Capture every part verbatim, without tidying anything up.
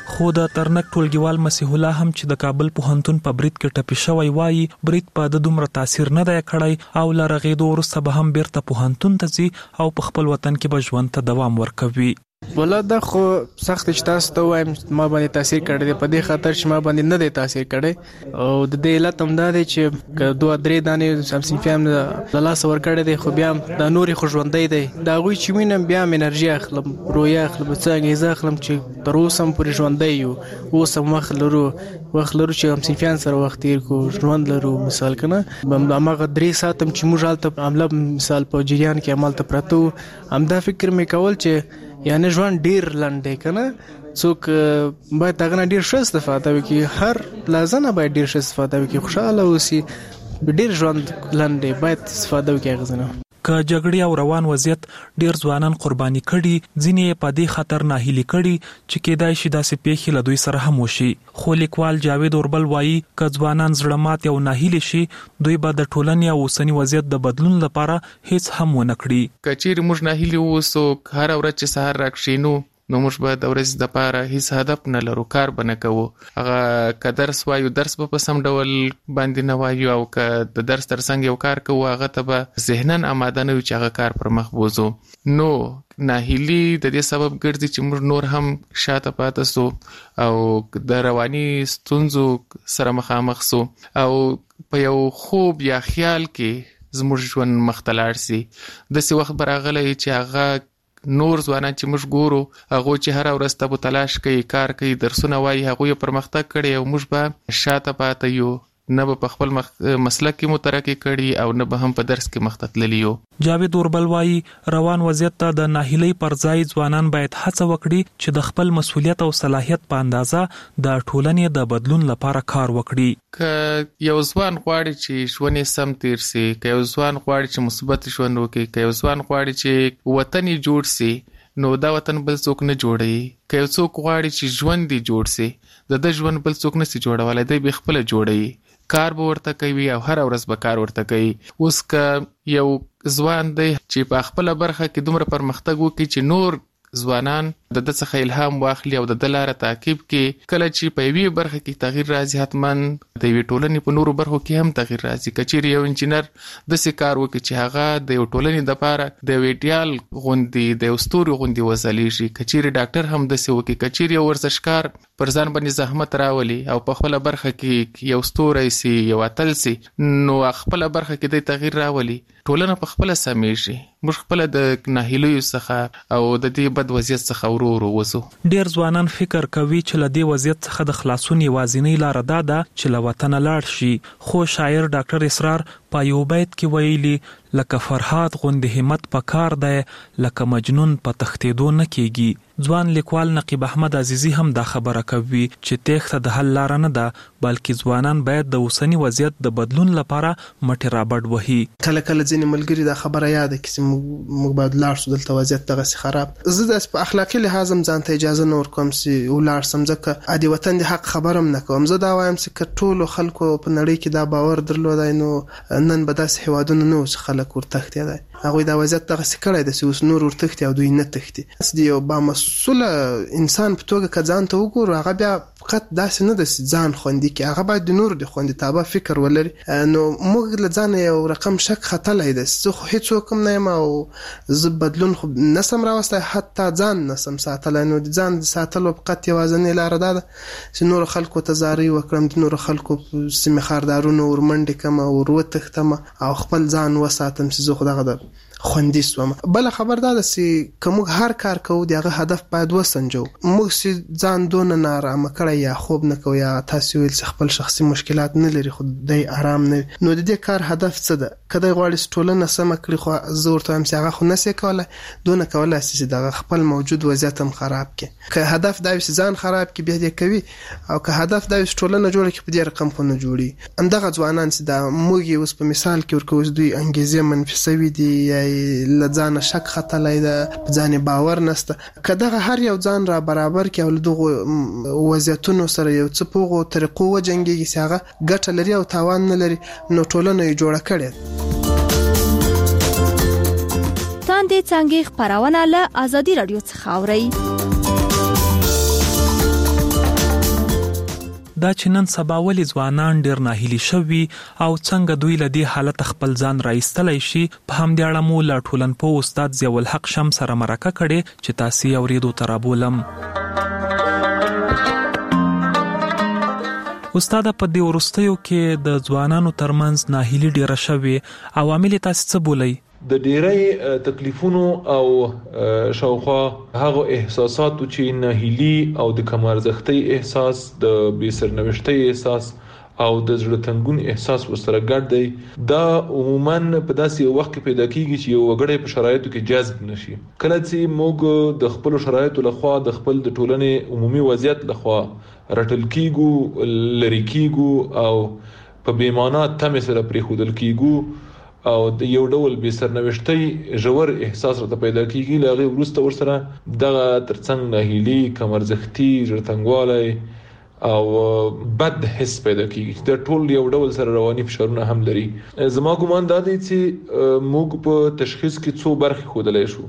خو د ترنک ټولګیوال مسیح الله هم چې د کابل پوهنتون په برید کې ټپي شوی وایي برید په د دومره تاثیر نه دی کړی او له رغېدو وروسته به هم بیرته پوهنتون ته ځي او په خپل وطن کې به ژوند ته دوام ورکوي. ولا دا خو سخت چې تاسو ته وایم ما باندې تاثیر کړی دی، په دې خاطر چې ما باندې نه دی تاثیر کړی او د دې علت هم دا دی چې دوه درې دانې هم صنفیان له لاسه ورکړی دی خو بیا دا نورې خو ژوندی دی، د هغوی چې وینم بیا هم انرژي اخلم، رویه اخلم، څه انګېزه اخلم چې تر اوسه هم پورې ژوندی یو، اوس هم وخت لرو وخت لرو چې هم صنفیان سره وخت تیر کړو، ژوند لرو. مثال که نه هماغه درې ساعت هم چې موږ هلته عمله مثال په جریان کې همالته پراته وو، همدا فکر مې کول چې یعنی ژوند ډیر لنډ دی که نه، څوک باید هغه نه ډیر ښه استفاده وکړي، هر لحظه باید ډیر ښه استفاده وکړي، خوشحاله اوسي، ډیر ژوند لنډ دی، باید استفاده وکړي هغه نه. که جګړې او روان وضعیت ډیر ځوانان قرباني کړي، ځینې په دې خطر ناهیلي کړي چې کېدای شي داسې پیښې له دوی سره هم وشي. خو لیکوال جاوید اوربل وایي که ځوانان زړه ماتي او ناهیلي شي دوی به د ټولنې او اوسني وضعیت د بدلون لپاره هیڅ هم ونه کړي. که چیرې موږ ناهیلي اوسو، هره ورځ چې سهار راکښېنو نو موږ به د ورځې دپاره هیڅ هدف نه لرو، کار به نه کوو. هغه که درس وایو درس به په سم ډول باندې نه وایو او که د درس تر څنګ یو کار کوو هغه ته به ذهناً آماده نه یو چې هغه کار پر مخ بوځو. نو ناهیلي د دې سبب ګرځي چې موږ نور هم شاته پاته سو او د رواني ستونزو سره مخامخ سو او په یو خوب یا خیال کې زموږ ژوند مخ ته لاړ سي. داسې وخت به راغلی چې هغه نور ځوانان چې موږ ګورو هغوی چې هره ورځ تبو تلاش کوي، کار کوي، درسونه وایي، هغوی پرمختګ کړي او موږ به شاته پاته یو، نه به په خپل مسلک کې مو ترقي کړي او نه به هم په درس کې مخ ته تللي یو. جاوید اوربل وایي روان وضعیت ته د ناهیلۍ پر ځای ځوانان باید هڅه وکړي چې د خپل مسؤلیت او صلاحیت په اندازه د ټولنې د بدلون لپاره کار وکړي. که یو ځوان غواړي چې ژوند یې سم تیر سي، که یو ځوان غواړي چې مثبت ژوند وکړي، که یو ځوان غواړي چې وطن یې جوړ سي نو دا وطن بل څوک نه جوړوي. که یو څوک غواړي چې ژوند یې جوړ سي د ده ژوند بل څوک نسي جوړولی، دی به خپله جوړوي، کار به ورته کوي او هر ورځ به کار ورته کوي. اوس که یو ځوان دی چې په خپله برخه کې دومره پرمختګ وکړي چې نور ځوانان د ده څخه الهام واخلي او د ده لاره تعقیب کړي، کله چې په یوې برخه کې تغییر راځي حتما د یوې ټولنې په نورو برخو کې هم تغییر راځي. که چیرې یو انجینر داسې کار وکړي چې هغه د یو ټولنې دپاره د یو ایډیال غوندې د یو ستوري غوندې وځلیږي، که چیرې ډاکټر هم داسې وکړي، که چیرې یو ورزشکار پر ځان باندې زحمت راولي او په خپله برخه کې یو ستوری سي، یو اتل سي، نو خپله برخه کې دی تغییر راولي، ټولنه په خپله سمیږي. موږ خپله د ناهیلیو څخه او د دې بد وضعیت څخه ورو ورو وځو. ډیر ځوانان فکر کوي چې له دې وضعیت څخه د خلاصون یوازینۍ لاره دا ده چې له وطنه لاړ شي. خو شاعر ډاکټر اسرار په یو بیت کې ویلي لکه فرهاد غوندې همت په کار دی، لکه مجنون په تښتېدو نه کېږي. ځوان لیکوال نقیب احمد عزیزي هم دا خبره کوي چې تېښته د حل لاره نه ده، بلکې ځوانان باید د اوسني وضعیت د بدلون لپاره مټې رابډ وهي. کله کله ځینې ملګري دا خبره یاده کړي چې موږ باید لاړ شو، دلته وضعیت دغسې خراب. زه داسې په اخلاقي لحاظ هم ځان ته اجازه نه ورکوم چې ولاړ شم، ځکه ادي وطن د حق خبره هم نه کوم. زه دا وایم چې که ټولو خلکو په نړۍ کې دا باور درلودی نو نن به داسې هېوادونه نه وو چې خلک ورتښتېدی. هغوی دا وضعیت دغسې کړی دی چې اوس نور ورتښتي او دوی نه تښتي. د یو بامسؤله انسان په توګه که ځان ته وګورو، هغه بیا فقط داسې نه ده چې ځان خوندي کړي، هغه باید د نورو د خوندیتابه فکر ولري. نو موږ له ځانه یو رقم شک ختلی دی، زه خو هېڅوک هم نه یم او زه بدلون خو نسم راوستی، حتی ځان نسم ساتلی. نو د ځان د ساتلو فقط یوازینۍ لاره دا ده چې نورو خلکو ته زارۍ وکړم، د نورو خلکو سیمې خاردارونو ورمنډې کړم او ور وتښتم او خپل ځان وساتم چې زه خو دغه د خوندي سوم. بله خبر دا ده چې که موږ هر کار کوو د هغه هدف باید وسنجو. موږ چې ځان دونه نارامه کړی یا خوب نه کوو یا تاسې ویل چې خپل شخصي مشکلات نه لري خو دی آرام نه وي، نو د دې کار هدف څه ده؟ که دی غواړي چې ټولنه سمه کړي، خو زه ورته وایم چې هغه خو نسي کولی، دونه کولی شي چې دغه خپل موجود وضعیت هم خراب کړي. که هدف دا وي چې ځان خراب کړي بیا دې کوي، او که هدف دا وي چې ټولنه جوړه کړي په دې رقم خو نه جوړي. همدغه ځوانان چې دا موږ یې اوس په مثال کې ورکوو چې دوی انګېزې منفي سوي دي یا له ځان شک ختلی ده، په ځان باور نسته. که دغه هر یو ځان را برابر کړي او له دغو وضعیتونو سره یو څه په هغو طریقو وجنګېږي چې هغه ګټه لري او تاوان نه لري، نو ټولنه یې جوړه کړې. تاندې څانګې خپرونه له ازادي راډیو څخه اورئ. دا چې نن سبا ولې ځوانان ډېر ناهیلي شوي او څنګه دوی له دې حالت خپل ځان راایستلی شي، په همدې اړه مو له ټولنپوه استاد ضیاء الحق شم سره مرکه کړې چې تاسې یې اورېدو ته رابولم. استاد، په دې وروستیو کې د ځوانانو ترمنځ ناهیلي ډیره شوې، عوامل یې تاسې څه بولئ؟ د ډیری تکلیفونو او شاوخوا هغه احساساتو چې ناهیلي او د کم ارزښتۍ احساس، د بې سرنوشتۍ احساس او د زړه تنګون احساس ورسره ګډ دی، دا عموماً په داسې یو وخت کې پیدا کیږي چې یو وګړی په شرایطو کې جذب نشي. کله چې موږ د خپل شرایطو لخوا د خپل د ټولنې عمومي وضعیت لخوا رټل کیږو، لری کیږو او په بې معنا تمې سره پرېښودل کیږو او د یو ډول بې سرنوشتۍ ژور احساس راته پیدا کیږي، له هغې وروسته ورسره دغه ترڅنګ ناهیلي، کم ارزښتي، زړه تنګوالی او بد حس پیدا کیږي. دا ټول یو ډول سره رواني فشارونه هم لري. زما ګومان دا دی چې موږ په تشخیص کې څو برخې ښودلی شو.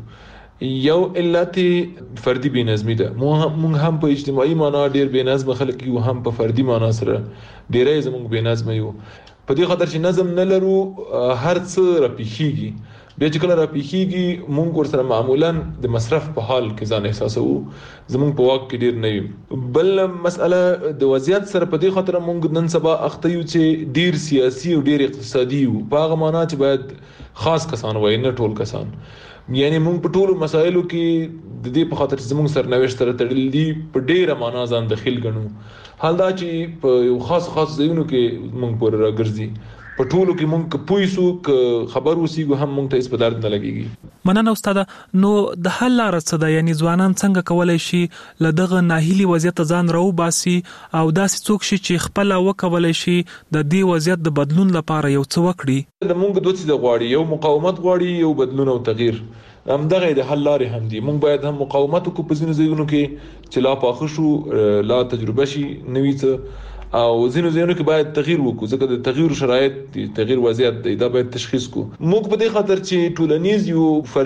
یو علت فردي بې نظمي ده. موږ هم په اجتماعي معنا ډېر بې نظمه خلک یو، هم په فردي معنا سره ډېری زموږ بې نظمه یو، په دې خاطر چې نظم نه لرو هر څه راپېښېږي. بیا چې کله راپېښېږي موږ ورسره معمولاً د مصرف په حال کې ځان احساسوو، زموږ په واک کې ډېر نه وي. بل مسئله د وضعیت سره په دې خاطر موږ نن سبا اخته یو چې ډېر سیاسي او ډېر اقتصادي یو، په هغه معنا چې باید خاص کسان وایي، نه ټول کسان. یعنی موږ په ټولو مسایلو کې د دې په خاطر چې زموږ سرنوشت سره تړلي دي په ډېره معنا ځان دخیل ګڼو. حال دا چې په یو خاص خاص ځایونو کې موږ پورې راګرځي، په ټولو کې موږ که پوه سو که خبر وسیږو هم موږ ته هېڅ په درد نه لګېږي. مننه استاده. نو د حل لاره څه ده؟ یعنې ځوانان څنګه کولی شي له دغه ناهیلي وضعیت ځان راوباسي او داسې څوک شي چې خپله وکولی شي د دې وضعیت د بدلون لپاره یو څه وکړي؟ د موږ دوه څیزه غواړي، یو مقاومت غواړي، یو بدلون او تغییر. همدغه د حل لارې هم دي. موږ باید هم مقاومت وکړو په ځینو ځایونو کې چې لا پاخه شو، لا تجربه شي نوي څه، او ځینو ځایونو کې باید تغییر وکړو، ځکه د تغییر شرایط دي، تغییر وضعیت دی، دا باید تشخیص کړو. موږ په دې خاطر چې ټولنیز یو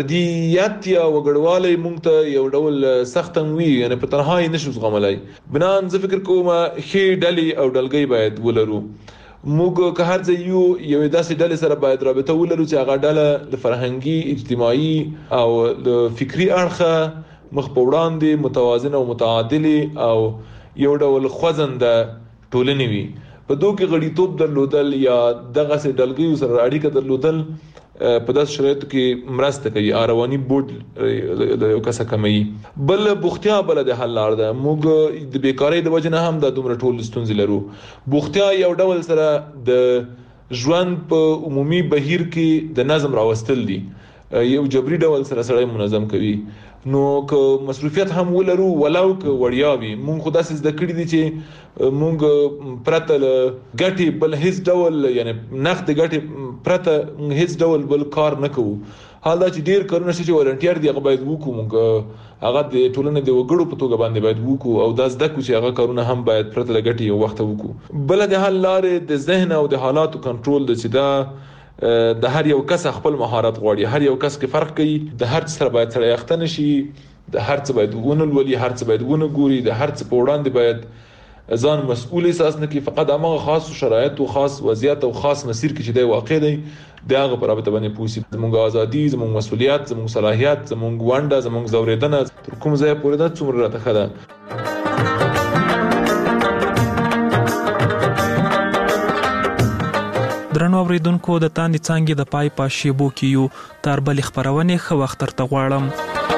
فردیت یا وګړوالی موږ ته یو ډول سخت وي، یعنی په تنهایی نشو زغملی. بنان زه فکر کوم ښې ډلې او ډلګۍ باید ولرو. موږ که هر ځای یو یوې داسې ډلې سره باید رابطه ولرو چې هغه ډله د فرهنګي، اجتماعي او د فکري اړخه مخ په وړاندې متوازنه او متعادلې او یو ډول خوځنده ټولنې وي. په دوی کې غړیتوب درلودل یا دغسې ډلګیو سره اړیکه درلودل په داسې شرایطو کې مرسته کوي، رواني بوج د یو کسه کموي. بل بوختیا بله د حل لار ده. موږ د بیکارۍ د وجې نه هم دا دومره ټول ستونزې لرو. بوختیا یو ډول سره د ژوند په عمومي بهیر کې د نظم راوستل دي، یو جبري ډول سره سړی منظم کوي. نو که مصروفیت هم ولرو ولو که وړیا وي، مونږ خو داسې زده کړي دي چې مونږ پرته له ګټې بل هیڅ ډول، یعنی نقد ګټې پرته هیڅ ډول بل کار نه کوو. حال دا چې ډېر کارونه شته چې والنټیر دي هغه باید وکړو، مونږ هغه د ټولنې د وګړو په توګه باندې باید وکړو او دا زده کړو چې هغه کارونه هم باید پرته له ګټې یو وخت وکړو. بله د حل لارې د ذهن او د حالاتو کنټرول ده چې دا د هر یو کس خپل مهارت غواړي. هر یو کس کې فرق کوي، د هر څه سره باید سړی اخته نشي، د هر څه باید ونه لولي، هر څه باید ونه ګوري، د هر څه په وړاندې باید ځان مسؤل احساس نه کړي. فقط هماغه خاص شرایط او خاص وضعیت او خاص مسیر کې چې دی واقع دی د هغه په رابطه باندې پوه شي. زموږ ازادي، زموږ مسؤلیت، زموږ صلاحیت، زموږ ونډه، زموږ ځورېدنه تر کوم ځایه پورې ده څومره راته ښه ده. درنو اوریدونکو، د تاندې څانګې د پای په شیبو کې یو تر بلې خپرونې ښه وخت درته غواړم.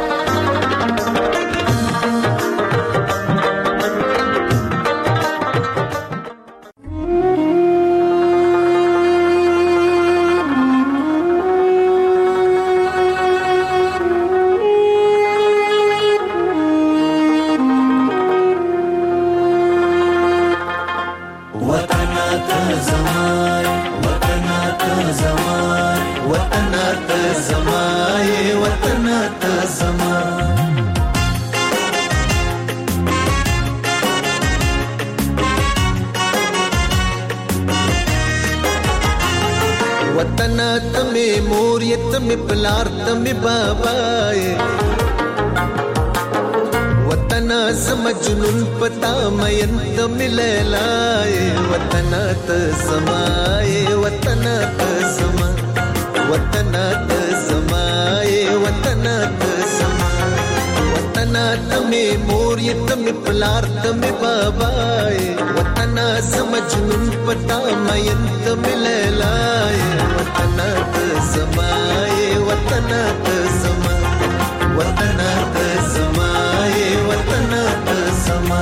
वतन तमे मोरिय तमे पलार तमे बाबाए, वतन زم جنون پتا مین تم لیلائے وطن ته زما وطن ته زما وطن ته زما وطن ته زما وطن ته می مور یت می پلار ته می بابا وطن زم جنون پتا مین تم لیلائے وطن ته زما وطن ته زما وطن ته زما وطن ته زما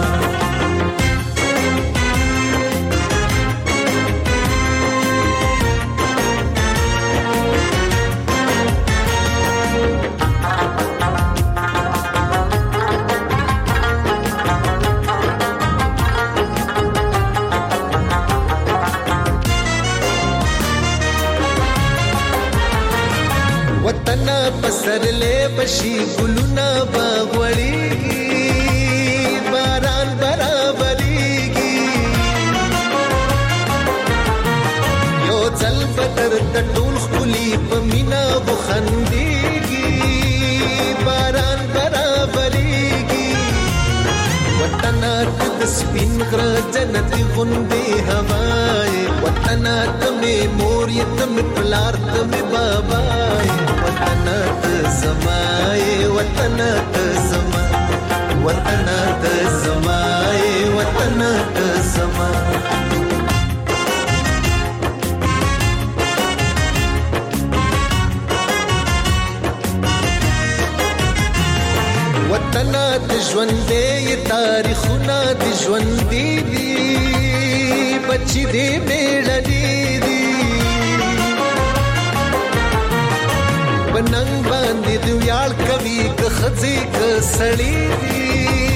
وطن پسر لے بشی گلونا باغوڑیگی باران برابریگی یو ځل بدر تټول خلی پمینا بخندیگی باران برابریگی وطن د سپین غر جنت غوندې هوای وطن ته می مور یتم پلار ته می بابا وطن ته زما وطن ته زما وطن ته زما وطن ته زما وطن د ژوندې تاریخونه د ژوندې دي بچي دې میړني دي بننګ باندې دی ویاړ کوي که خځې که سړی دي